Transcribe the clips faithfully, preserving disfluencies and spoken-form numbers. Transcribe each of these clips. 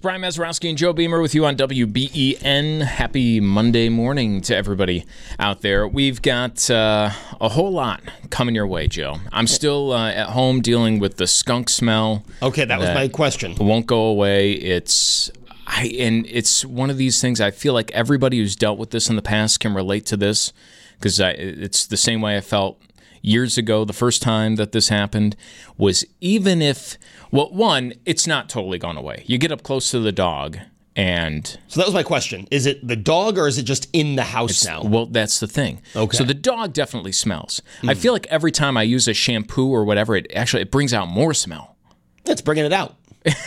Brian Mazurowski and Joe Beamer with you on W B E N. Happy Monday morning to everybody out there. We've got uh, a whole lot coming your way, Joe. I'm still uh, at home dealing with the skunk smell. Okay, that was my question. Won't go away. It's I and it's one of these things. I feel like everybody who's dealt with this in the past can relate to this, because it's the same way I felt years ago. The first time that this happened was, even if, well, one, it's not totally gone away. You get up close to the dog, and so that was my question. Is it the dog, or is it just in the house now? Well, that's the thing. Okay. So the dog definitely smells. Mm. I feel like every time I use a shampoo or whatever, it actually it brings out more smell. It's bringing it out.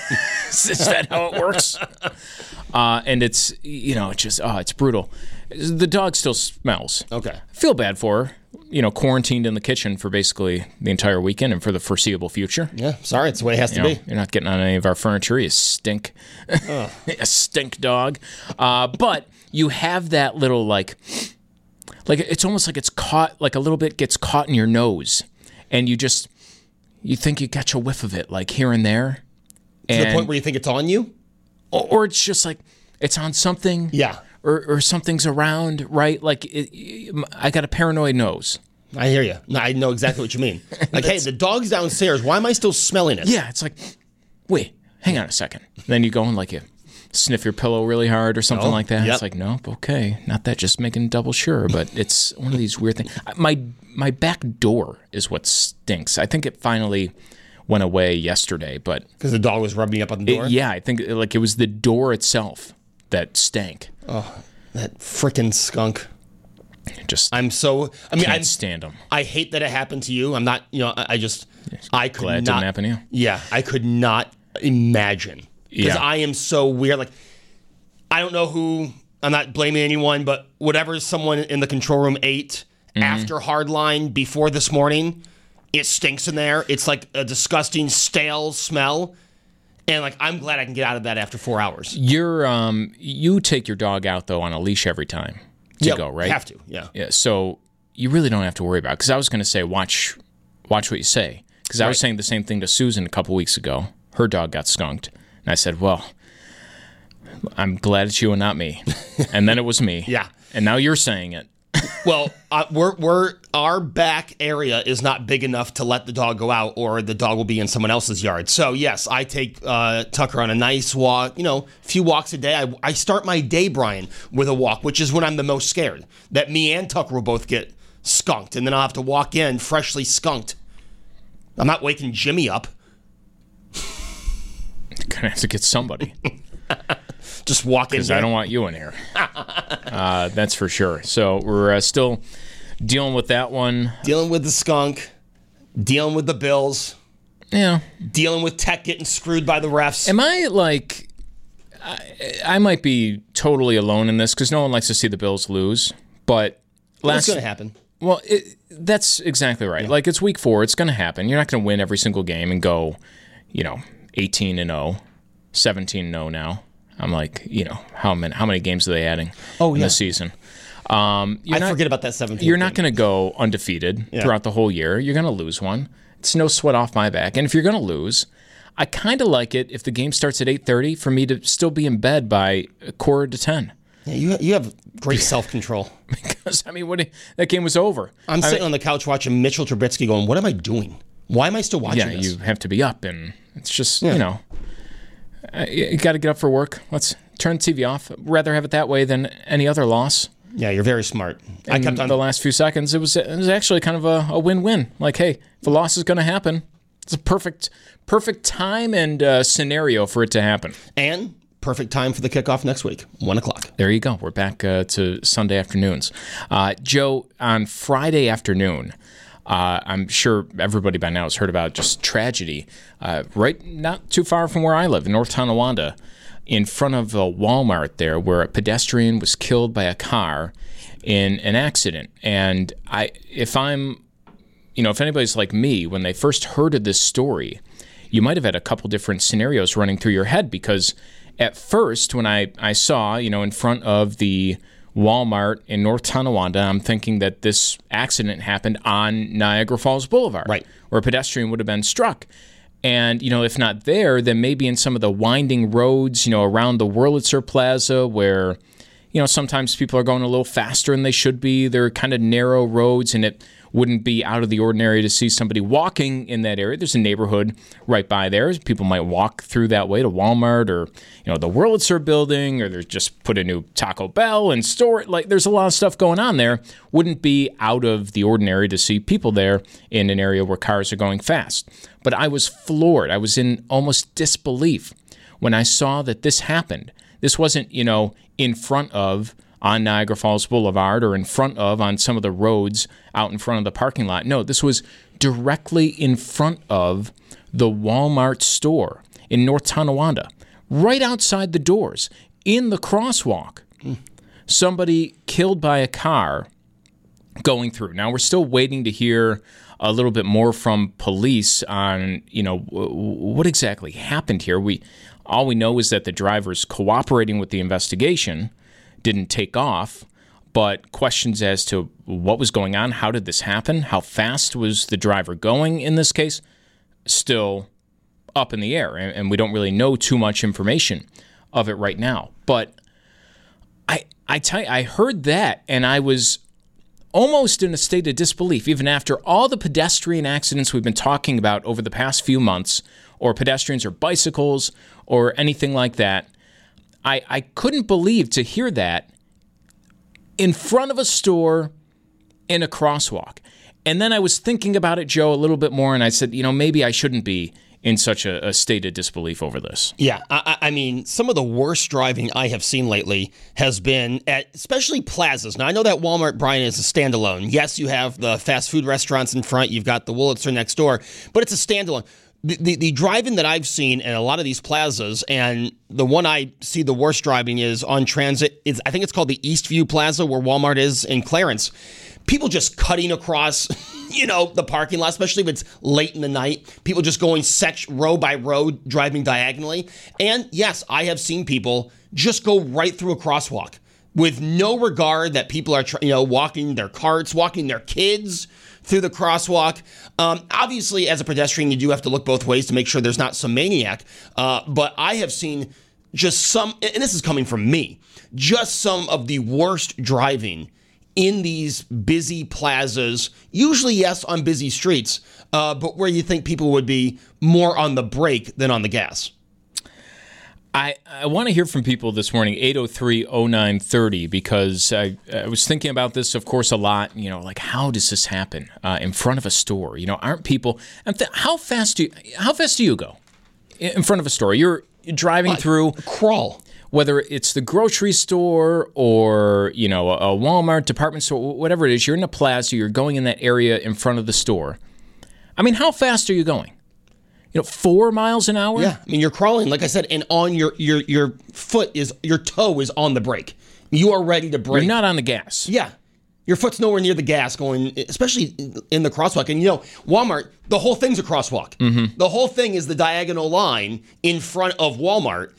Is that how it works? Uh, and it's, you know, it's just, oh, it's brutal. The dog still smells. Okay. I feel bad for her. You know, quarantined in the kitchen for basically the entire weekend and for the foreseeable future. Yeah, sorry, it's the way it has you to know, be. You're not getting on any of our furniture. You stink. Oh. A stink dog. Uh, but you have that little, like, like it's almost like it's caught, like a little bit gets caught in your nose. And you just, you think you catch a whiff of it, like here and there. To and, the point where you think it's on you? Or, or it's just like, it's on something. Yeah. Or, or something's around, right? Like, it, I got a paranoid nose. I hear you. No, I know exactly what you mean. Like, hey, the dog's downstairs. Why am I still smelling it? Yeah, it's like, wait, hang on a second. And then you go and, like, you sniff your pillow really hard or something Oh, like that. yep. It's like, nope, okay. Not that, just making double sure. But it's one of these weird things. My, my back door is what stinks. I think it finally went away yesterday, but... Because the dog was rubbing up on the door? It, yeah, I think, like, it was the door itself that stank. Oh, that frickin' skunk. Just I'm so... I mean, can't I stand them. I hate that it happened to you. I'm not, you know, I, I just... I could Glad it not... didn't happen to you. Yeah, I could not imagine. Because Yeah. I am so weird. Like, I don't know who... I'm not blaming anyone, but whatever someone in the control room ate Mm-hmm. after Hardline before this morning, it stinks in there. It's like a disgusting, stale smell. And, like, I'm glad I can get out of that after four hours. You're, um, you take your dog out, though, on a leash every time to Yeah, go, right? have to, yeah. Yeah, so you really don't have to worry about it. Because I was going to say, watch watch what you say. Because I was Right. saying the same thing to Susan a couple weeks ago. Her dog got skunked. And I said, well, I'm glad it's you and not me. And then it was me. Yeah. And now you're saying it. Well, uh, we're we're our back area is not big enough to let the dog go out, or the dog will be in someone else's yard. So yes, I take uh, Tucker on a nice walk. You know, a few walks a day. I, I start my day, Brian, with a walk, which is when I'm the most scared that me and Tucker will both get skunked, and then I'll have to walk in freshly skunked. I'm not waking Jimmy up. Gonna have to get somebody. Just walk in. Because I don't want you in here. uh, that's for sure. So we're uh, still dealing with that one. Dealing with the skunk, dealing with the Bills, Yeah. dealing with Tech getting screwed by the refs. Am I like, I, I might be totally alone in this because no one likes to see the Bills lose. But What's last, going to happen? well, it, that's exactly right. Yeah. Like, it's week four. It's going to happen. You're not going to win every single game and go, you know, eighteen and oh, seventeen and oh now. I'm like, you know, how many how many games are they adding Oh, in yeah. the season? Um, you're I not, forget about that seventeen. You're not going to go undefeated Yeah. throughout the whole year. You're going to lose one. It's no sweat off my back. And if you're going to lose, I kind of like it if the game starts at eight thirty for me to still be in bed by a quarter to ten. Yeah, you you have great self-control. Because, I mean, what that game was over. I'm I sitting mean, on the couch watching Mitchell Trubisky going, what am I doing? Why am I still watching yeah, this? you have to be up, and it's just, Yeah. you know, uh, you got to get up for work. Let's turn the T V off. Rather have it that way than any other loss. Yeah, you're very smart. I In kept on... the last few seconds, it was it was actually kind of a, a win-win. Like, hey, if a loss is going to happen, it's a perfect perfect time and uh, scenario for it to happen. And perfect time for the kickoff next week, one o'clock. There you go. We're back uh, to Sunday afternoons. Uh, Joe, on Friday afternoon, uh, I'm sure everybody by now has heard about just tragedy. Uh, right not too far from where I live, in North Tonawanda, in front of a Walmart there, where a pedestrian was killed by a car in an accident. And I, if I'm, you know, if anybody's like me, when they first heard of this story, you might have had a couple different scenarios running through your head, because at first, when I, I saw, you know, in front of the Walmart in North Tonawanda, I'm thinking that this accident happened on Niagara Falls Boulevard, right, where a pedestrian would have been struck. And, you know, if not there, then maybe in some of the winding roads, you know, around the Wurlitzer Plaza where, you know, sometimes people are going a little faster than they should be. They're kind of narrow roads, and it wouldn't be out of the ordinary to see somebody walking in that area. There's a neighborhood right by there. People might walk through that way to Walmart or, you know, the Wurlitzer building, or there's just put a new Taco Bell and store it. Like, there's a lot of stuff going on there. Wouldn't be out of the ordinary to see people there in an area where cars are going fast. But I was floored. I was in almost disbelief when I saw that this happened. This wasn't, you know, in front of on Niagara Falls Boulevard or in front of on some of the roads out in front of the parking lot. No, this was directly in front of the Walmart store in North Tonawanda, right outside the doors, in the crosswalk. Mm. Somebody killed by a car going through. Now, we're still waiting to hear a little bit more from police on, you know, what exactly happened here. We all we know is that the driver's cooperating with the investigation, didn't take off, but questions as to what was going on, how did this happen, how fast was the driver going in this case, still up in the air, and we don't really know too much information of it right now. But I I tell you, I heard that, and I was almost in a state of disbelief, even after all the pedestrian accidents we've been talking about over the past few months, or pedestrians or bicycles or anything like that. I, I couldn't believe to hear that in front of a store in a crosswalk. And then I was thinking about it, Joe, a little bit more, and I said, you know, maybe I shouldn't be in such a, a state of disbelief over this. Yeah, I, I mean, some of the worst driving I have seen lately has been at especially plazas. Now, I know that Walmart, Brian, is a standalone. Yes, you have the fast food restaurants in front. You've got the Wurlitzer next door, but it's a standalone. The, the, the driving that I've seen in a lot of these plazas, and the one I see the worst driving is on Transit. Is I think it's called the Eastview Plaza, where Walmart is in Clarence. People just cutting across, you know, the parking lot, especially if it's late in the night. People just going sec- row by row, driving diagonally. And yes, I have seen people just go right through a crosswalk with no regard that people are, you know, walking their carts, walking their kids through the crosswalk. Um, obviously, as a pedestrian, you do have to look both ways to make sure there's not some maniac. Uh, but I have seen just some, and this is coming from me, just some of the worst driving in these busy plazas, usually, yes, on busy streets, uh, but where you think people would be more on the brake than on the gas. I, I want to hear from people this morning, eight oh three oh nine thirty, because I, I was thinking about this, of course, a lot. You know, like, how does this happen uh, in front of a store? You know, aren't people, th- how fast do you, how fast do you go in front of a store? You're driving uh, through. Crawl. Whether it's the grocery store or, you know, a Walmart, department store, whatever it is, you're in a plaza, you're going in that area in front of the store. I mean, how fast are you going? You know, four miles an hour? Yeah, I mean, you're crawling, like I said, and on your your your foot is, your toe is on the brake. You are ready to brake. You're not on the gas. Yeah. Your foot's nowhere near the gas going, especially in the crosswalk. And, you know, Walmart, the whole thing's a crosswalk. Mm-hmm. The whole thing is the diagonal line in front of Walmart.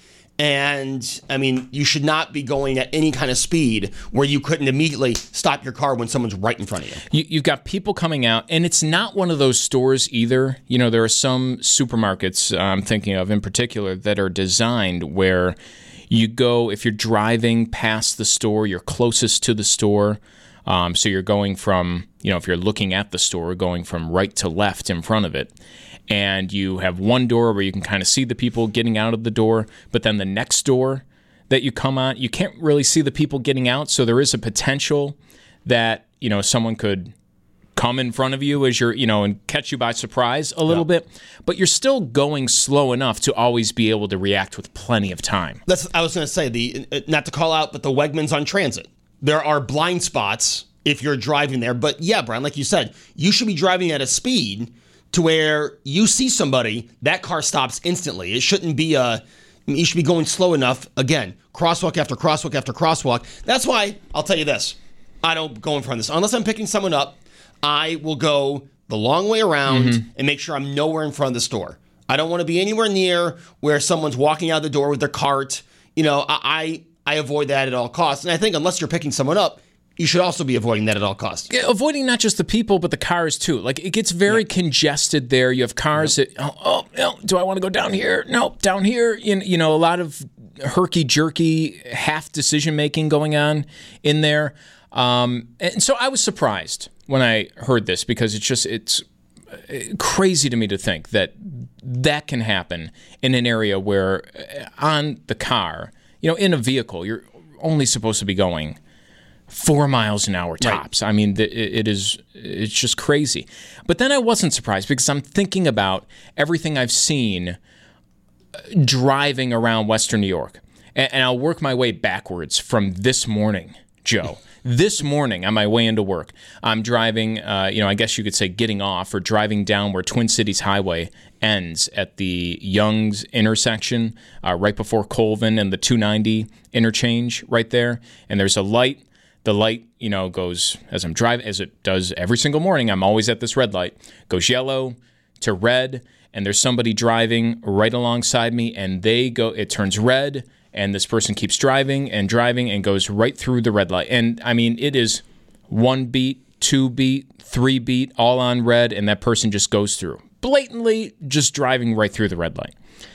And, I mean, you should not be going at any kind of speed where you couldn't immediately stop your car when someone's right in front of you. you. You've got people coming out, and it's not one of those stores either. You know, there are some supermarkets I'm thinking of in particular that are designed where you go, if you're driving past the store, you're closest to the store. Um, so you're going from, you know, if you're looking at the store, going from right to left in front of it. And you have one door where you can kind of see the people getting out of the door, but then the next door that you come on, you can't really see the people getting out, so there is a potential that, you know, someone could come in front of you as you're, you know, and catch you by surprise a little yeah. bit, but you're still going slow enough to always be able to react with plenty of time. That's, I was going to say, the not to call out, but the Wegmans on Transit. There are blind spots if you're driving there, but yeah, Brian, like you said, you should be driving at a speed to where you see somebody, that car stops instantly. It shouldn't be a, you should be going slow enough. Again, crosswalk after crosswalk after crosswalk. That's why, I'll tell you this, I don't go in front of this. Unless I'm picking someone up, I will go the long way around mm-hmm. and make sure I'm nowhere in front of the store. I don't want to be anywhere near where someone's walking out the door with their cart. You know, I, I, I avoid that at all costs. And I think unless you're picking someone up, you should also be avoiding that at all costs. Yeah, avoiding not just the people, but the cars too. Like, it gets very yeah. congested there. You have cars yep. that, oh, oh, no, do I want to go down here? No, down here. You, you know, a lot of herky-jerky, half decision-making going on in there. Um, and so I was surprised when I heard this, because it's just, it's crazy to me to think that that can happen in an area where on the car, you know, in a vehicle, you're only supposed to be going four miles an hour tops. Right. I mean, it is, it's just crazy. But then I wasn't surprised, because I'm thinking about everything I've seen driving around Western New York. And I'll work my way backwards from this morning, Joe. This morning, on my way into work, I'm driving, uh, you know, I guess you could say getting off or driving down where Twin Cities Highway ends at the Young's intersection, uh, right before Colvin and the two ninety interchange right there. And there's a light. The light, you know, goes, as I'm driving, as it does every single morning, I'm always at this red light, goes yellow to red, and there's somebody driving right alongside me, and they go, it turns red, and this person keeps driving and driving and goes right through the red light. And, I mean, it is one beat, two beat, three beat, all on red, and that person just goes through. Blatantly just driving right through the red light.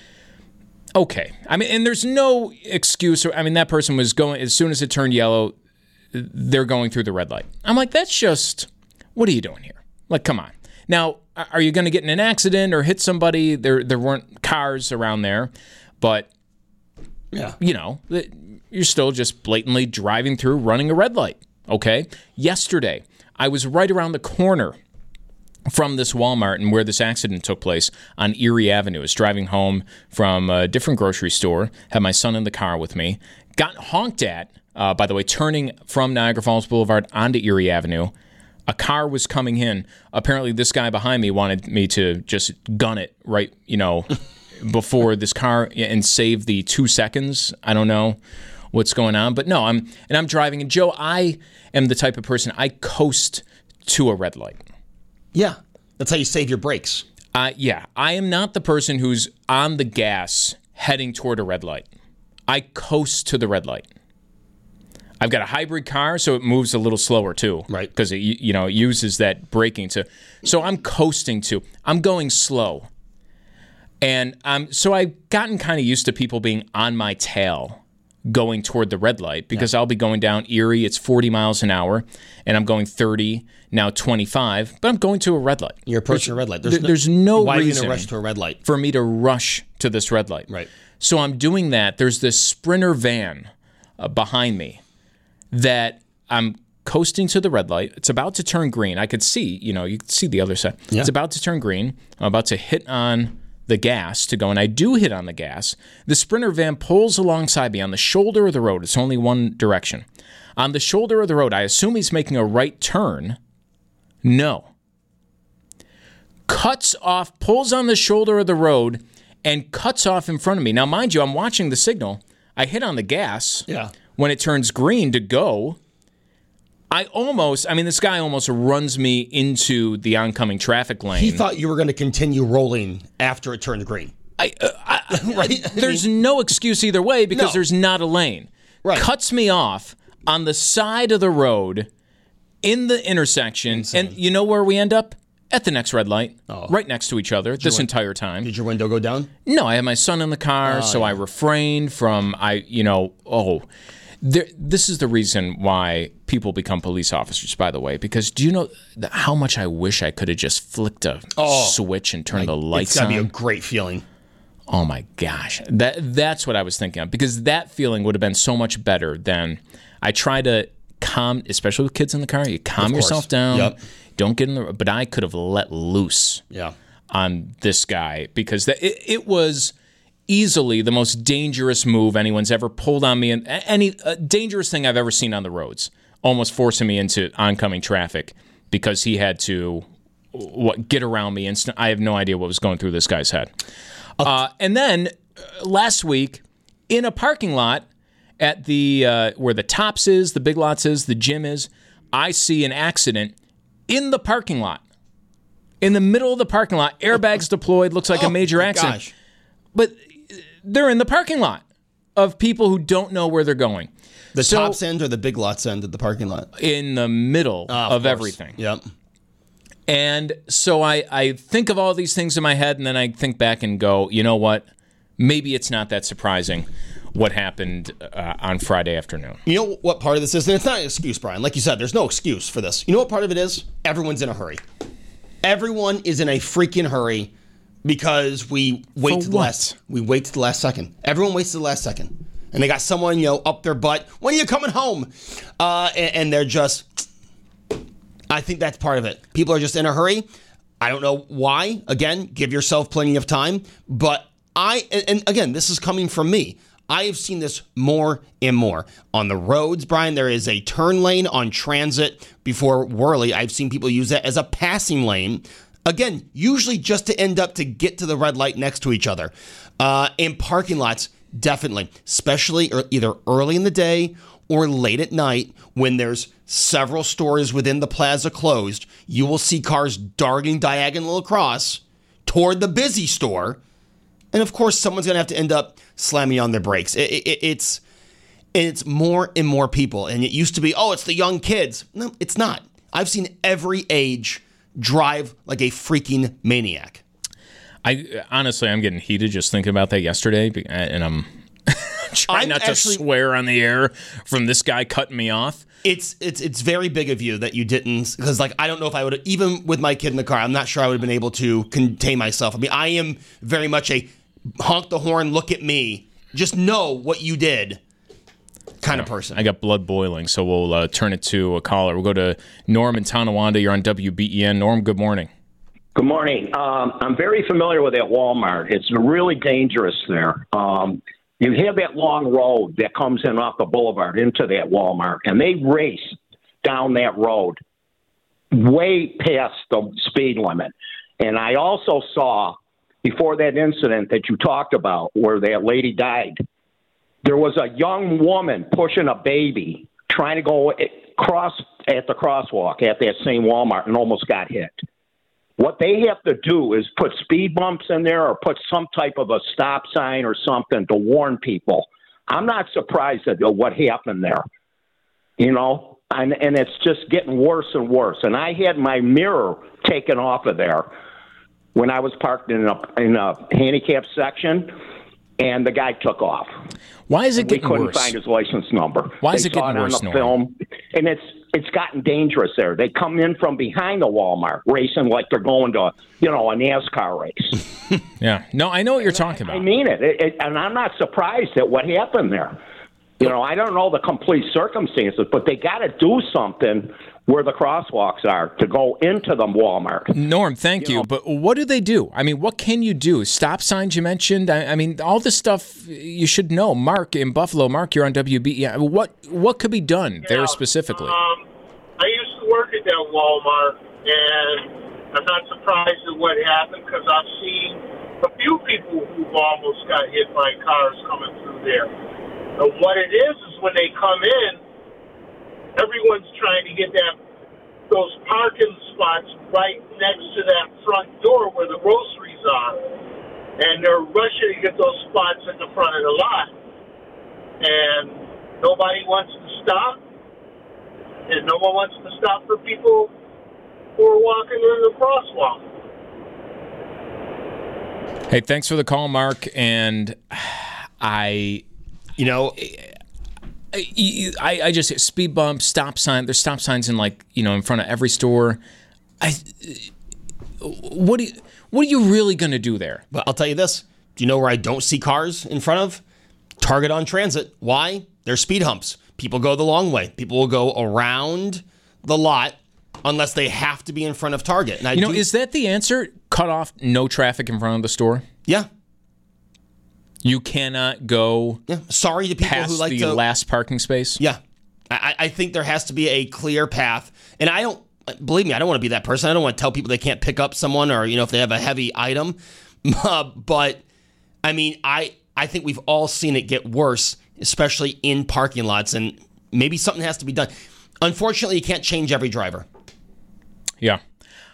Okay. I mean, and there's no excuse. I mean, that person was going, as soon as it turned yellow, they're going through the red light. I'm like, that's just, what are you doing here? Like, come on. Now, are you going to get in an accident or hit somebody? There, there weren't cars around there, but... Yeah. You know, you're still just blatantly driving through, running a red light, okay? Yesterday, I was right around the corner from this Walmart and where this accident took place on Erie Avenue. I was driving home from a different grocery store, had my son in the car with me, got honked at, uh, by the way, turning from Niagara Falls Boulevard onto Erie Avenue. A car was coming in. Apparently, this guy behind me wanted me to just gun it right, you know... before this car and save the two seconds. I don't know what's going on, but no, I'm and I'm driving. And Joe, I am the type of person, I coast to a red light. Yeah, that's how you save your brakes. Uh, yeah, I am not the person who's on the gas heading toward a red light. I coast to the red light. I've got a hybrid car, so it moves a little slower too, right? Because it you know it uses that braking to. So I'm coasting to. I'm going slow. And um, so I've gotten kind of used to people being on my tail going toward the red light, because yeah. I'll be going down Erie, it's forty miles an hour, and I'm going thirty, now twenty-five, but I'm going to a red light. You're approaching there's, a red light. There's there, no, there's no why reason are you gonna rush to a red light? For me to rush to this red light. Right. So I'm doing that. There's this Sprinter van uh, behind me that I'm coasting to the red light. It's about to turn green. I could see, you know, you could see the other side. Yeah. It's about to turn green. I'm about to hit on the gas to go, and I do hit on the gas. The Sprinter van pulls alongside me on the shoulder of the road. It's only one direction. On the shoulder of the road, I assume he's making a right turn. No. Cuts off, pulls on the shoulder of the road, and cuts off in front of me. Now, mind you, I'm watching the signal. I hit on the gas. Yeah. When it turns green to go, I almost, I mean, this guy almost runs me into the oncoming traffic lane. He thought you were going to continue rolling after it turned green. I, uh, I, right? There's no excuse either way, because no. there's not a lane. Right. Cuts me off on the side of the road in the intersection. Insane. And you know where we end up? At the next red light, oh. right next to each other this win- entire time. Did your window go down? No, I had my son in the car, oh, so yeah. I refrained from, I, you know, oh... There, this is the reason why people become police officers, by the way, because do you know how much I wish I could have just flicked a oh, switch and turned like, the lights on? It's got to be a great feeling. Oh, my gosh. That That's what I was thinking of, because that feeling would have been so much better than I try to calm, especially with kids in the car, you calm yourself down, yep. don't get in the, but I could have let loose yeah. on this guy, because that, it, it was... easily the most dangerous move anyone's ever pulled on me, and any uh, dangerous thing I've ever seen on the roads, almost forcing me into oncoming traffic because he had to what get around me. Instant. I have no idea what was going through this guy's head. Uh, and then uh, last week, in a parking lot at the uh, where the Tops is, the Big Lots is, the gym is, I see an accident in the parking lot. In the middle of the parking lot, airbags deployed, looks like oh, a major accident. Gosh. But they're in the parking lot. of people who don't know where they're going. The so, tops end or the Big Lots end of the parking lot? In the middle uh, of, of course. everything. Yep. And so I, I think of all these things in my head, and then I think back and go, you know what? Maybe it's not that surprising what happened uh, on Friday afternoon. You know what part of this is? And it's not an excuse, Brian. Like you said, there's no excuse for this. You know what part of it is? Everyone's in a hurry. Everyone is in a freaking hurry because we wait For to the what? last. We wait to the last second. Everyone waits to the last second, and they got someone you know up their butt. When are you coming home? Uh, and, and they're just. I think that's part of it. People are just in a hurry. I don't know why. Again, give yourself plenty of time. But I, and, and again, this is coming from me. I have seen this more and more. On the roads, Brian, there is a turn lane on transit before Worley. I've seen people use that as a passing lane. Again, usually just to end up to get to the red light next to each other. Uh, in parking lots, definitely, especially either early in the day or late at night when there's several stores within the plaza closed, you will see cars darting diagonal across toward the busy store. And of course, someone's going to have to end up slamming on their brakes. It, it, it's it's more and more people. And it used to be, oh, it's the young kids. No, it's not. I've seen every age drive like a freaking maniac. I honestly, I'm getting heated just thinking about that yesterday, and I'm trying I'm not actually- to swear on the air from this guy cutting me off. It's it's it's very big of you that you didn't, because like I don't know if I would have, even with my kid in the car, I'm not sure I would have been able to contain myself. I mean, I am very much a honk the horn, look at me, just know what you did kind of person. I got blood boiling, so we'll uh, turn it to a caller. We'll go to Norm in Tonawanda. You're on W B E N. Norm, good morning. Good morning. Um, I'm very familiar with that Walmart. It's really dangerous there. Um, you have that long road that comes in off the boulevard into that Walmart, and they race down that road way past the speed limit. And I also saw, before that incident that you talked about where that lady died, there was a young woman pushing a baby trying to go across at the crosswalk at that same Walmart and almost got hit. What they have to do is put speed bumps in there or put some type of a stop sign or something to warn people. I'm not surprised at what happened there, you know, and, and it's just getting worse and worse. And I had my mirror taken off of there when I was parked in a, in a handicapped section, and the guy took off. Why is it We getting couldn't worse? find his license number. Why they is it saw getting it worse, on the Norm? film, and it's it's gotten dangerous there. They come in from behind the Walmart, racing like they're going to, you know, a NASCAR race. Yeah. No, I know what you're talking about. I mean it. It, it, and I'm not surprised at what happened there. You know, I don't know the complete circumstances, but they got to do something where the crosswalks are to go into the Walmart. Norm, thank you. You know- But what do they do? I mean, what can you do? Stop signs you mentioned. I, I mean, all this stuff you should know. Mark in Buffalo. Mark, you're on W B E. What what could be done there Yeah, specifically? Um, I used to work at that Walmart, and I'm not surprised at what happened because I've seen a few people who've almost got hit by cars coming through there. And what it is is when they come in, everyone's trying to get that those parking spots right next to that front door where the groceries are, and they're rushing to get those spots at the front of the lot, and nobody wants to stop, and no one wants to stop for people who are walking in the crosswalk. Hey, thanks for the call, Mark. And I, You know, I, I just speed bumps, stop sign. There's stop signs in like you know in front of every store. I, what do you, what are you really going to do there? but I'll tell you this. Do you know where I don't see cars in front of? Target on Transit. Why? There's speed humps. People go the long way. People will go around the lot unless they have to be in front of Target. And I You know, do, is that the answer? Cut off no traffic in front of the store. yeah, You cannot go yeah. Sorry to people past who like the to. last parking space. Yeah, I, I think there has to be a clear path, and I don't believe me. I don't want to be that person. I don't want to tell people they can't pick up someone, or you know, if they have a heavy item. Uh, but I mean, I I think we've all seen it get worse, especially in parking lots, and maybe something has to be done. Unfortunately, you can't change every driver. Yeah.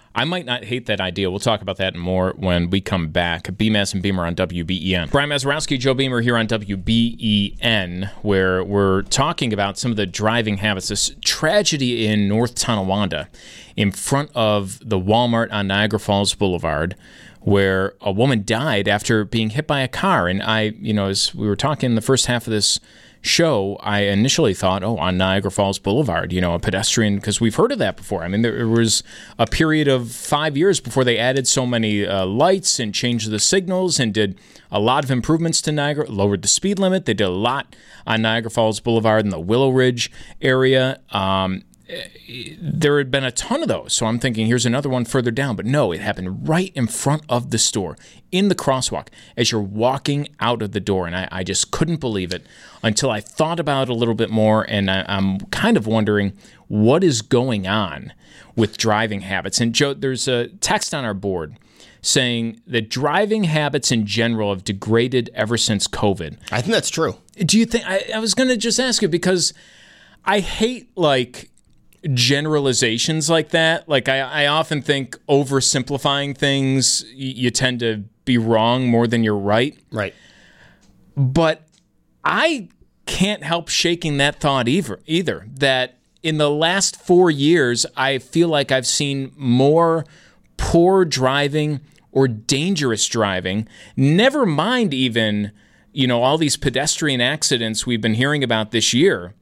I might not hate that idea. We'll talk about that more when we come back. B M A S and Beamer on W B E N. Brian Mazurowski, Joe Beamer here on W B E N, where we're talking about some of the driving habits. This tragedy in North Tonawanda in front of the Walmart on Niagara Falls Boulevard, where a woman died after being hit by a car. And I, you know, as we were talking in the first half of this show, I initially thought, oh, on Niagara Falls Boulevard, you know, a pedestrian, because we've heard of that before. I mean, there was a period of five years before they added so many uh, lights and changed the signals and did a lot of improvements to Niagara, lowered the speed limit. They did a lot on Niagara Falls Boulevard in the Willow Ridge area. Um, there had been a ton of those. So I'm thinking, here's another one further down. But no, it happened right in front of the store, in the crosswalk, as you're walking out of the door. And I, I just couldn't believe it until I thought about it a little bit more. And I, I'm kind of wondering what is going on with driving habits. And Joe, there's a text on our board saying that driving habits in general have degraded ever since COVID. I think that's true. Do you think, I, I was going to just ask you, because I hate, like, generalizations like that. Like, I, I often think oversimplifying things, y- you tend to be wrong more than you're right. Right. But I can't help shaking that thought either, either, that in the last four years, I feel like I've seen more poor driving or dangerous driving, never mind even, you know, all these pedestrian accidents we've been hearing about this year.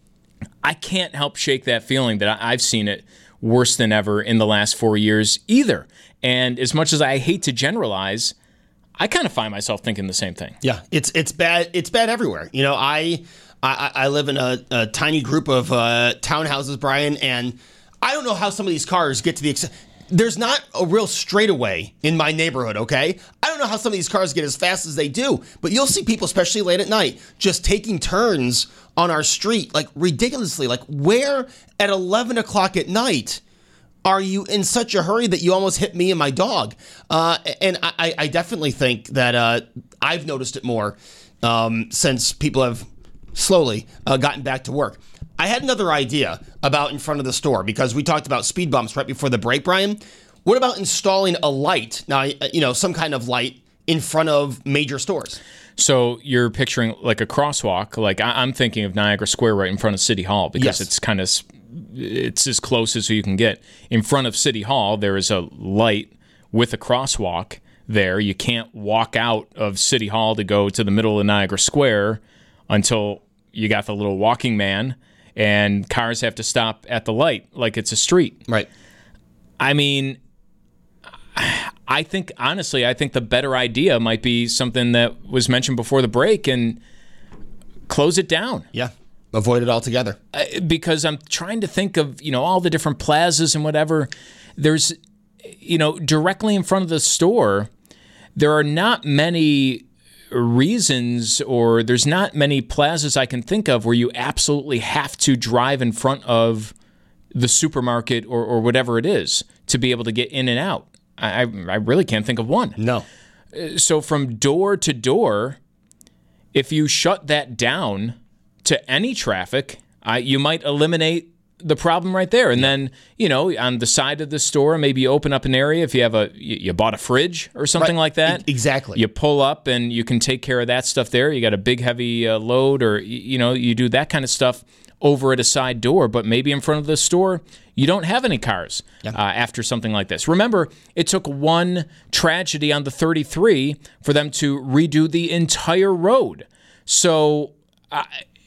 I can't help shake that feeling that I've seen it worse than ever in the last four years either. And as much as I hate to generalize, I kind of find myself thinking the same thing. Yeah, it's it's bad. It's bad everywhere. You know, I I, I live in a, a tiny group of uh, townhouses, Brian, and I don't know how some of these cars get to the ex- There's not a real straightaway in my neighborhood, okay? I don't know how some of these cars get as fast as they do, but you'll see people, especially late at night, just taking turns on our street, like ridiculously. Like, where at eleven o'clock at night are you in such a hurry that you almost hit me and my dog? Uh, and I, I definitely think that uh, I've noticed it more um, since people have slowly uh, gotten back to work. I had another idea about in front of the store, because we talked about speed bumps right before the break, Brian. What about installing a light, now, you know, some kind of light in front of major stores? So you're picturing like a crosswalk. Like I- I'm thinking of Niagara Square right in front of City Hall, because Yes. it's kind of, it's as close as you can get. In front of City Hall, there is a light with a crosswalk there. You can't walk out of City Hall to go to the middle of Niagara Square until you got the little walking man, and cars have to stop at the light like it's a street. Right. I mean, I think, honestly, I think the better idea might be something that was mentioned before the break, and close it down. Yeah. Avoid it altogether. Uh, because I'm trying to think of, you know, all the different plazas and whatever. There's, you know, directly in front of the store, there are not many reasons, or there's not many plazas I can think of where you absolutely have to drive in front of the supermarket or, or whatever it is to be able to get in and out. I, I really can't think of one. No. So from door to door, if you shut that down to any traffic, uh, you might eliminate the problem right there. And then, you know, on the side of the store, maybe you open up an area. If you have a, you, you bought a fridge or something Right. like that. E- exactly. You pull up and you can take care of that stuff there. You got a big, heavy uh, load, or, you know, you do that kind of stuff over at a side door. But maybe in front of the store, you don't have any cars Yeah. uh, after something like this. Remember, it took one tragedy on the thirty-three for them to redo the entire road. So uh,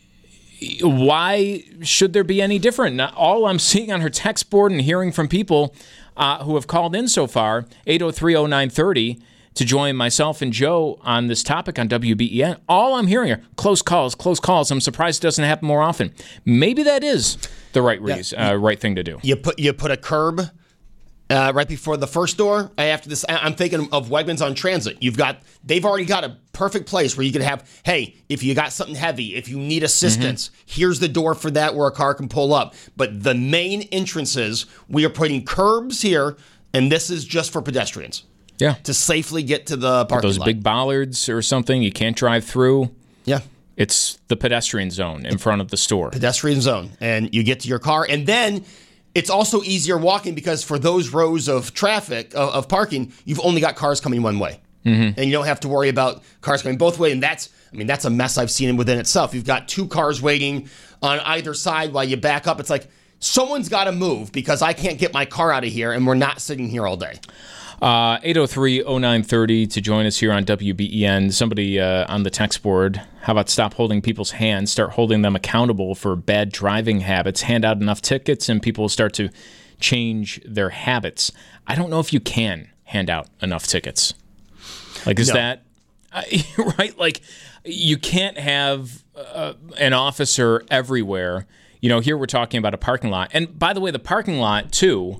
why should there be any different? Now, all I'm seeing on her text board and hearing from people uh, who have called in so far, eight oh three oh nine three oh, to join myself and Joe on this topic on W B E N, all I'm hearing are close calls, close calls. I'm surprised it doesn't happen more often. Maybe that is the right reason, uh, right thing to do. You put you put a curb uh, right before the first door. After this, I- I'm thinking of Wegmans on Transit. You've got they've already got a perfect place where you can have, hey, if you got something heavy, if you need assistance, mm-hmm. here's the door for that where a car can pull up. But the main entrances, we are putting curbs here, and this is just for pedestrians. Yeah, to safely get to the parking Those lot. big bollards or something you can't drive through. Yeah. It's the pedestrian zone in front of the store. Pedestrian zone. And you get to your car. And then it's also easier walking because for those rows of traffic, of, of parking, you've only got cars coming one way. Mm-hmm. And you don't have to worry about cars coming both ways. And that's, I mean, that's a mess I've seen within itself. You've got two cars waiting on either side while you back up. It's like, someone's got to move because I can't get my car out of here and we're not sitting here all day. Uh, eight oh three oh nine thirty to join us here on W B E N. Somebody uh, on the text board, how about stop holding people's hands, start holding them accountable for bad driving habits, hand out enough tickets, and people will start to change their habits. I don't know if you can hand out enough tickets. Like, is no. that, uh, right? Like, you can't have uh, an officer everywhere. You know, here we're talking about a parking lot. And by the way, the parking lot, too,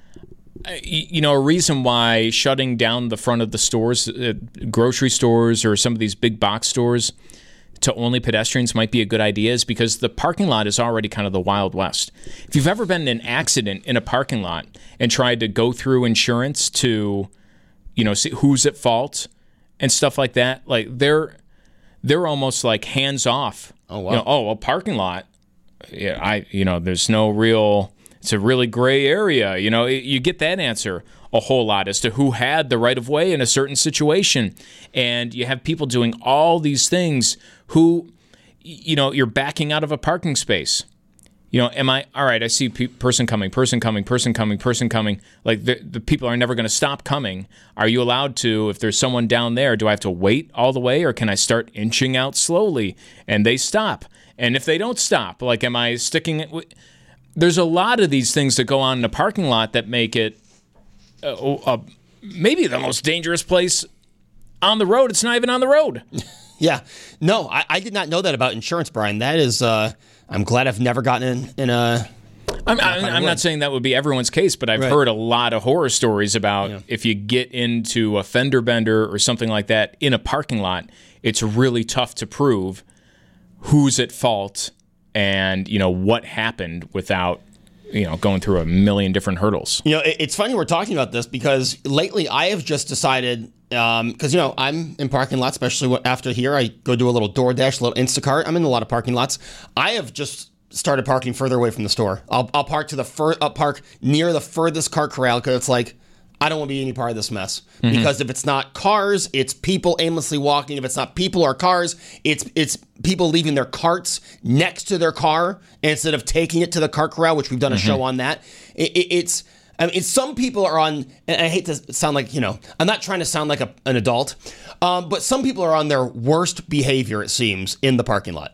you know, a reason why shutting down the front of the stores, uh, grocery stores or some of these big box stores to only pedestrians might be a good idea is because the parking lot is already kind of the Wild West. If you've ever been in an accident in a parking lot and tried to go through insurance to, you know, see who's at fault and stuff like that, like they're they're almost like hands off. Oh, wow. You know, oh, a parking lot. Yeah, I, you know, there's no real, it's a really gray area. You know, you get that answer a whole lot as to who had the right of way in a certain situation. And you have people doing all these things who, you know, you're backing out of a parking space. You know, am I, all right, I see pe- person coming, person coming, person coming, person coming. Like the, the people are never going to stop coming. Are you allowed to, if there's someone down there, do I have to wait all the way or can I start inching out slowly and they stop? And if they don't stop, like, am I sticking it? With, there's a lot of these things that go on in a parking lot that make it uh, uh, maybe the most dangerous place on the road. It's not even on the road. Yeah. No, I, I did not know that about insurance, Brian. That is, uh, I'm glad I've never gotten in, in a... I'm, I'm, I'm not saying that would be everyone's case, but I've right. heard a lot of horror stories about yeah. if you get into a fender bender or something like that in a parking lot, it's really tough to prove who's at fault and, you know, what happened without, you know, going through a million different hurdles. You know, it's funny we're talking about this because lately I have just decided, because, um, you know, I'm in parking lots, especially after here. I go do a little DoorDash, a little Instacart. I'm in a lot of parking lots. I have just started parking further away from the store. I'll, I'll park to the fur, I'll park near the furthest cart corral because it's like, I don't want to be any part of this mess. Mm-hmm. Because if it's not cars, it's people aimlessly walking. If it's not people or cars, it's it's people leaving their carts next to their car instead of taking it to the cart corral, which we've done a mm-hmm. show on that. It, it, it's I mean, it's, some people are on, and I hate to sound like, you know, I'm not trying to sound like a, an adult, um, but some people are on their worst behavior, it seems, in the parking lot.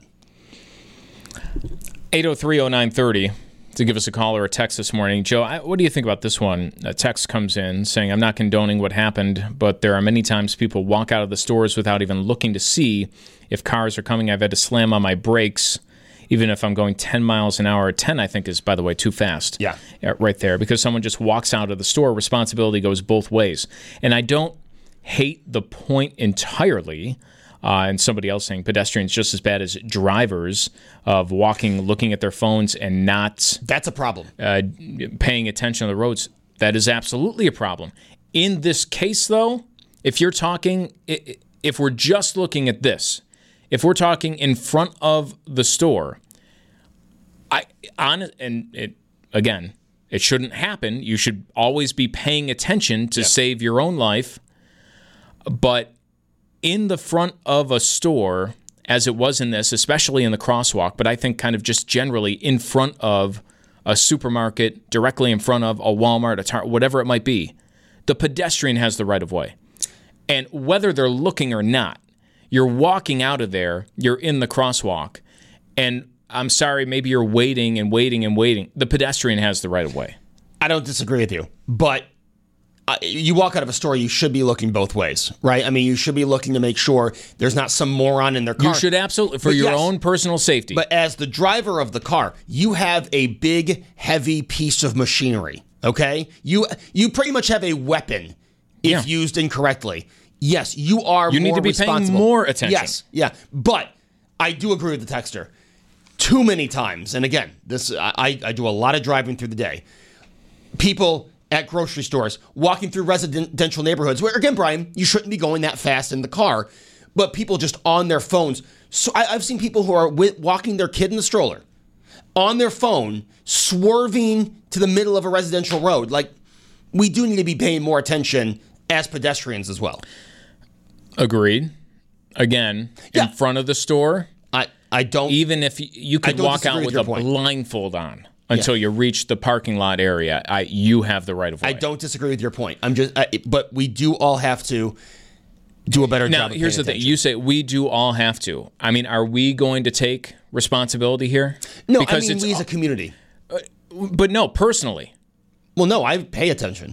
eight oh three oh nine thirty to give us a call or a text this morning. Joe, I, what do you think about this one? A text comes in saying, I'm not condoning what happened, but there are many times people walk out of the stores without even looking to see if cars are coming. I've had to slam on my brakes, even if I'm going ten miles an hour. ten, I think, is, by the way, too fast. Yeah. Right there, because someone just walks out of the store. Responsibility goes both ways. And I don't hate the point entirely. Uh, and somebody else saying pedestrians just as bad as drivers of walking, looking at their phones and not... That's a problem. Uh, paying attention on the roads. That is absolutely a problem. In this case, though, if you're talking... If we're just looking at this, if we're talking in front of the store, I on and it again, it shouldn't happen. You should always be paying attention to yeah. save your own life. But in the front of a store, as it was in this, especially in the crosswalk, but I think kind of just generally in front of a supermarket, directly in front of a Walmart, a Target, whatever it might be, the pedestrian has the right of way. And whether they're looking or not, you're walking out of there, you're in the crosswalk, and I'm sorry, maybe you're waiting and waiting and waiting. The pedestrian has the right of way. I don't disagree with you, but Uh, you walk out of a store, you should be looking both ways, right? I mean, you should be looking to make sure there's not some moron in their car. You should absolutely, for but your yes, own personal safety. But as the driver of the car, you have a big, heavy piece of machinery, okay? You you pretty much have a weapon if yeah. used incorrectly. Yes, you are You more need to be paying more attention. Yes, yeah. But I do agree with the texter. Too many times, and again, this I, I do a lot of driving through the day, people at grocery stores, walking through residential neighborhoods where, again, Brian, you shouldn't be going that fast in the car, but people just on their phones. So I, I've seen people who are with, walking their kid in the stroller on their phone, swerving to the middle of a residential road. Like, we do need to be paying more attention as pedestrians as well. Agreed. Again, Yeah. in front of the store, I, I don't... even if you, you could don't walk disagree out with with your a point. blindfold on until you reach the parking lot area, I, you have the right of way. I don't disagree with your point. I'm just... I, but we do all have to do a better Now, job of here's the paying thing. attention. You say we do all have to. I mean, are we going to take responsibility here? No, because I mean, it's, we as a community. But no, personally. Well, no, I pay attention.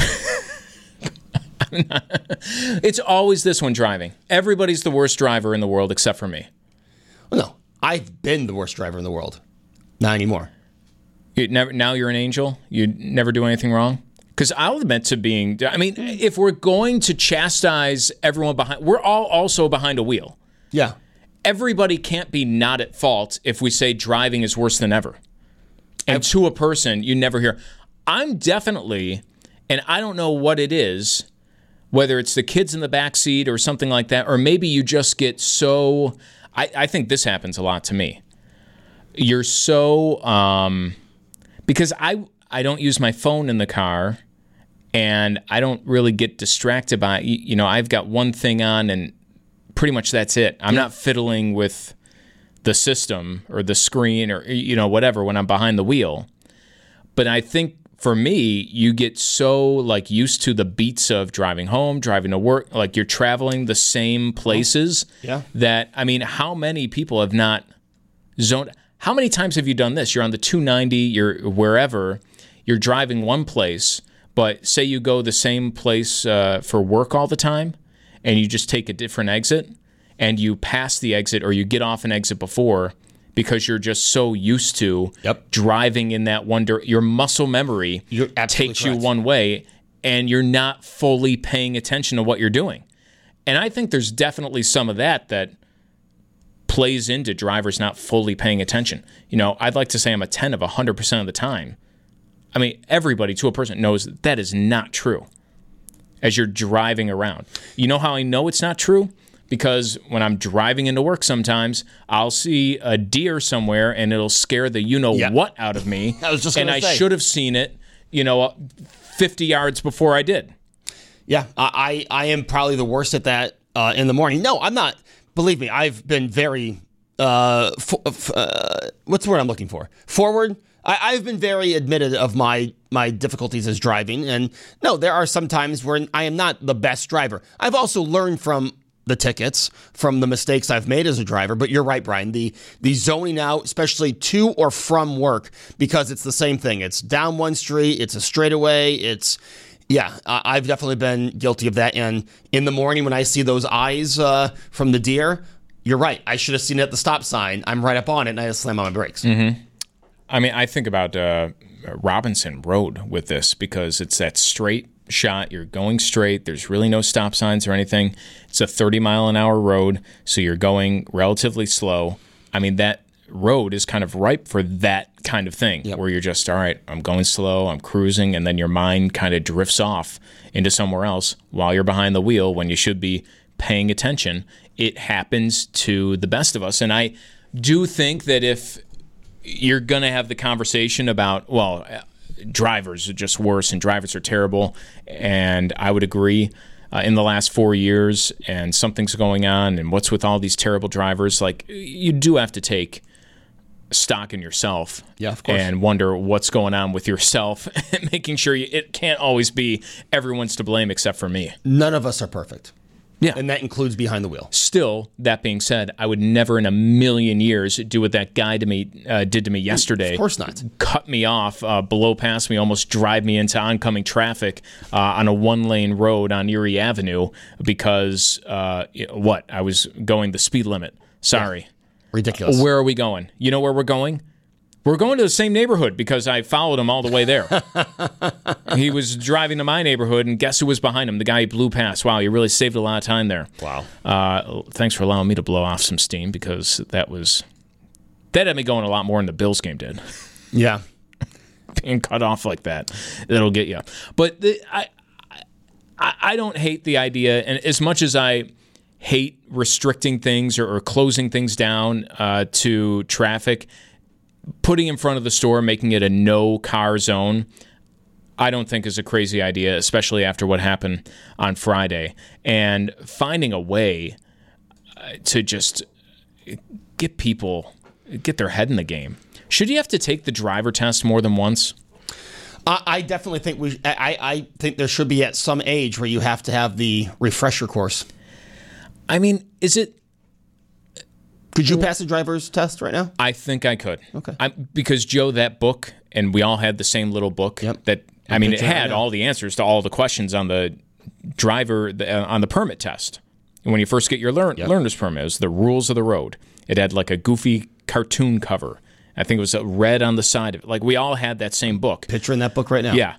It's always this one driving. Everybody's the worst driver in the world except for me. Well, no, I've been the worst driver in the world. Not anymore. You never, now you're an angel? You never do anything wrong? Because I'll admit to being... I mean, if we're going to chastise everyone behind... We're all also behind a wheel. Yeah. Everybody can't be not at fault if we say driving is worse than ever. And to a person, you never hear... I'm definitely... And I don't know what it is... Whether it's the kids in the back seat or something like that, or maybe you just get so... I, I think this happens a lot to me. You're so... Um, because I I don't use my phone in the car, and I don't really get distracted by... You know, I've got one thing on, and pretty much that's it. I'm yeah. not fiddling with the system or the screen or, you know, whatever when I'm behind the wheel. But I think... For me, you get so like used to the beats of driving home, driving to work, like you're traveling the same places. Yeah. That, I mean, how many people have not zoned? How many times have you done this? You're on the two ninety, you're wherever, you're driving one place, but say you go the same place uh, for work all the time, and you just take a different exit, and you pass the exit or you get off an exit before. Because you're just so used to yep. driving in that one direction. Your muscle memory you're takes correct. you one way, and you're not fully paying attention to what you're doing. And I think there's definitely some of that that plays into drivers not fully paying attention. You know, I'd like to say I'm a ten of one hundred percent of the time. I mean, everybody to a person knows that, that is not true as you're driving around. You know how I know it's not true? Because when I'm driving into work sometimes, I'll see a deer somewhere and it'll scare the you-know-what yeah. out of me. I was just and gonna I say. should have seen it, you know, fifty yards before I did. Yeah, I, I am probably the worst at that uh, in the morning. No, I'm not. Believe me, I've been very, uh, f- f- uh, what's the word I'm looking for? Forward. I, I've been very admitted of my, my difficulties as driving. And no, there are some times where I am not the best driver. I've also learned from the tickets, from the mistakes I've made as a driver. But you're right, Brian. The the zoning out, especially to or from work, because it's the same thing. It's down one street. It's a straightaway. It's, yeah, I've definitely been guilty of that. And in the morning when I see those eyes uh, from the deer, you're right. I should have seen it at the stop sign. I'm right up on it, and I just slam on my brakes. Mm-hmm. I mean, I think about uh, Robinson Road with this because it's that straight shot. You're going straight. There's really no stop signs or anything. It's a thirty mile an hour road, so you're going relatively slow. I mean, that road is kind of ripe for that kind of thing yep. where you're just, all right, I'm going slow, I'm cruising, and then your mind kind of drifts off into somewhere else while you're behind the wheel when you should be paying attention. It happens to the best of us. And I do think that if you're going to have the conversation about, well, drivers are just worse and drivers are terrible, and I would agree uh, in the last four years and something's going on and what's with all these terrible drivers, like you do have to take stock in yourself yeah, of course. And wonder what's going on with yourself and making sure you, it can't always be everyone's to blame except for me. None of us are perfect. Yeah. And that includes behind the wheel. Still, that being said, I would never in a million years do what that guy to me uh, did to me yesterday. Of course not. Cut me off, uh, blow past me, almost drive me into oncoming traffic uh, on a one-lane road on Erie Avenue because, uh, what, I was going the speed limit. Sorry. Yeah. Ridiculous. Where are we going? You know where we're going? We're going to the same neighborhood because I followed him all the way there. He was driving to my neighborhood, and guess who was behind him? The guy he blew past. Wow, you really saved a lot of time there. Wow. Uh, thanks for allowing me to blow off some steam because that was that had me going a lot more than the Bills game did. Yeah. Being cut off like that, that'll get you. But the, I, I, I don't hate the idea, and as much as I hate restricting things or, or closing things down uh, to traffic, putting in front of the store, making it a no car zone, I don't think is a crazy idea, especially after what happened on Friday. And finding a way to just get people, get their head in the game. Should you have to take the driver test more than once? I, I definitely think we. I, I think there should be at some age where you have to have the refresher course. I mean, is it? Could you pass a driver's test right now? I think I could. Okay. I, because Joe, that book, and we all had the same little book. Yep. That I mean, it picture it had now. all the answers to all the questions on the driver the, uh, on the permit test. And when you first get your learn, Yep. learner's permit, it was the rules of the road. It had like a goofy cartoon cover. I think it was red on the side of it. Like we all had that same book. Picture in that book right now. Yeah.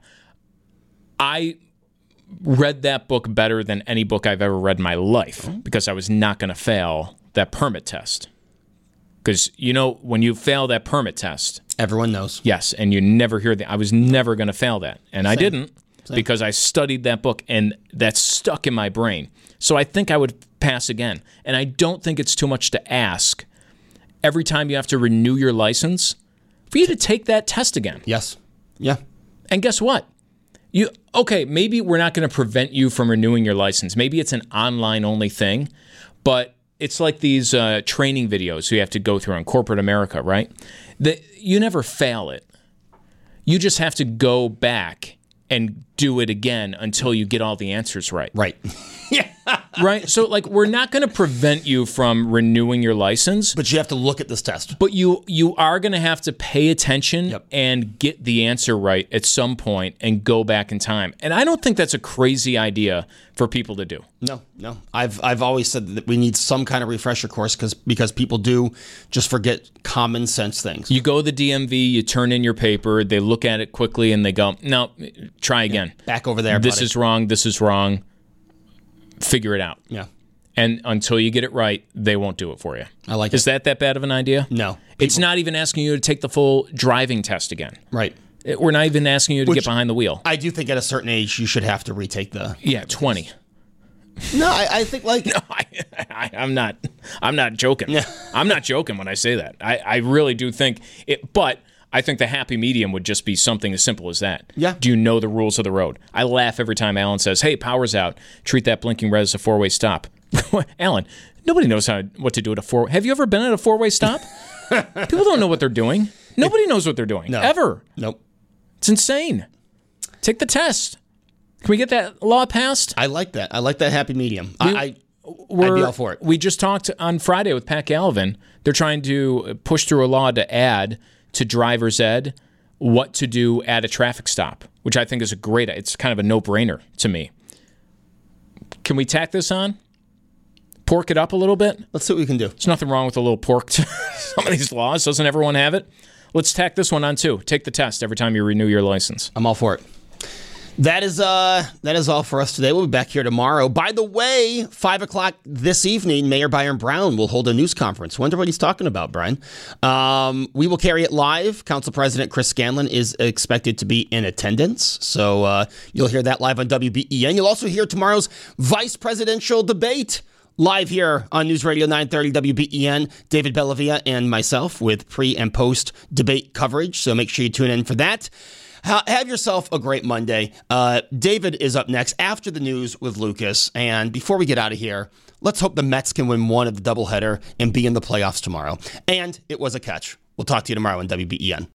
I read that book better than any book I've ever read in my life because I was not going to fail that permit test. Because, you know, when you fail that permit test, Everyone knows. yes, and you never hear that. I was never going to fail that. And I Same. didn't because I studied that book and that stuck in my brain. So I think I would pass again. And I don't think it's too much to ask every time you have to renew your license for you to take that test again. Yes. Yeah. And guess what? You okay, maybe we're not going to prevent you from renewing your license. Maybe it's an online only thing, but it's like these uh, training videos you have to go through in corporate America, right? The, you never fail it. You just have to go back and do it again until you get all the answers right. Right. Right? So, like, we're not going to prevent you from renewing your license, But you have to look at this test. but you you are going to have to pay attention Yep. and get the answer right at some point and go back in time. And I don't think that's a crazy idea for people to do. No, no. I've I've always said that we need some kind of refresher course because because people do just forget common sense things. You go to the D M V, you turn in your paper, they look at it quickly and they go, no, try again. Back over there. This buddy. is wrong, this is wrong. Figure it out. Yeah. And until you get it right, they won't do it for you. I like Is it. that that bad of an idea? No. It's People- not even asking you to take the full driving test again. Right. It- We're not even asking you to Which- get behind the wheel. I do think at a certain age you should have to retake the. Yeah, twenty. No, I, I think like I, I, I'm not. I'm not joking. Yeah. I'm not joking when I say that. I, I really do think it. But I think the happy medium would just be something as simple as that. Yeah. Do you know the rules of the road? I laugh every time Alan says, "Hey, power's out. Treat that blinking red as a four-way stop." Alan, nobody knows how what to do at a four. Have you ever been at a four-way stop? People don't know what they're doing. Nobody knows what they're doing No. ever. nope. It's insane. Take the test. Can we get that law passed? I like that. I like that happy medium. I, I I'd We're, be all for it. We just talked on Friday with Pat Galvin. They're trying to push through a law to add to driver's ed what to do at a traffic stop, which I think is a great, it's kind of a no-brainer to me. Can we tack this on? Pork it up a little bit? Let's see what we can do. There's nothing wrong with a little pork to some of these laws. Doesn't everyone have it? Let's tack this one on too. Take the test every time you renew your license. I'm all for it. That is uh that is all for us today. We'll be back here tomorrow. By the way, five o'clock this evening, Mayor Byron Brown will hold a news conference. Wonder what he's talking about, Brian. Um, we will carry it live. Council President Chris Scanlon is expected to be in attendance, so uh, you'll hear that live on W B E N. You'll also hear tomorrow's vice presidential debate live here on News Radio nine thirty W B E N. David Bellavia and myself with pre and post debate coverage. So make sure you tune in for that. Ha- have yourself a great Monday. Uh, David is up next after the news with Lucas. And before we get out of here, let's hope the Mets can win one of the doubleheader and be in the playoffs tomorrow. And it was a catch. We'll talk to you tomorrow on W B E N.